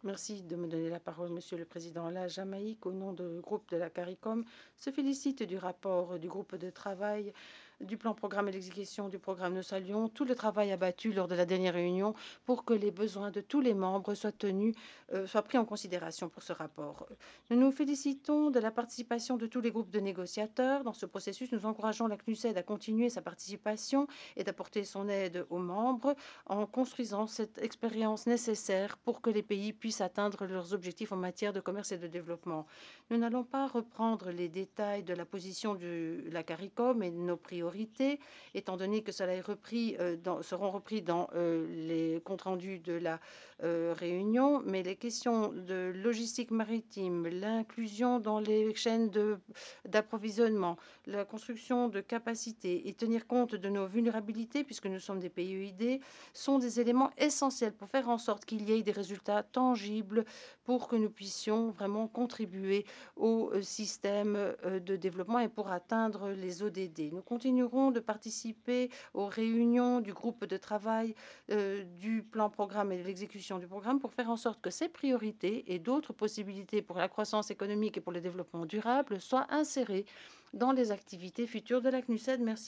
Merci de me donner la parole, Monsieur le Président. La Jamaïque, au nom du groupe de la CARICOM, se félicite du rapport du groupe de travail, du plan programme et l'exécution du programme. Nous saluons tout le travail abattu lors de la dernière réunion pour que les besoins de tous les membres soient pris en considération pour ce rapport. Nous nous félicitons de la participation de tous les groupes de négociateurs. Dans ce processus, nous encourageons la CNUSED à continuer sa participation et d'apporter son aide aux membres en construisant cette expérience nécessaire pour que les pays puissent atteindre leurs objectifs en matière de commerce et de développement. Nous n'allons pas reprendre les détails de la position de la CARICOM et de nos priorités, étant donné que cela seront repris dans les comptes rendus de la réunion, mais les questions de logistique maritime, l'inclusion dans les chaînes d'approvisionnement, la construction de capacités et tenir compte de nos vulnérabilités, puisque nous sommes des PEID, sont des éléments essentiels pour faire en sorte qu'il y ait des résultats tangibles pour que nous puissions vraiment contribuer au système de développement et pour atteindre les ODD. Nous continuerons de participer aux réunions du groupe de travail du plan programme et de l'exécution du programme pour faire en sorte que ces priorités et d'autres possibilités pour la croissance économique et pour le développement durable soient insérées dans les activités futures de la CNUSED. Merci.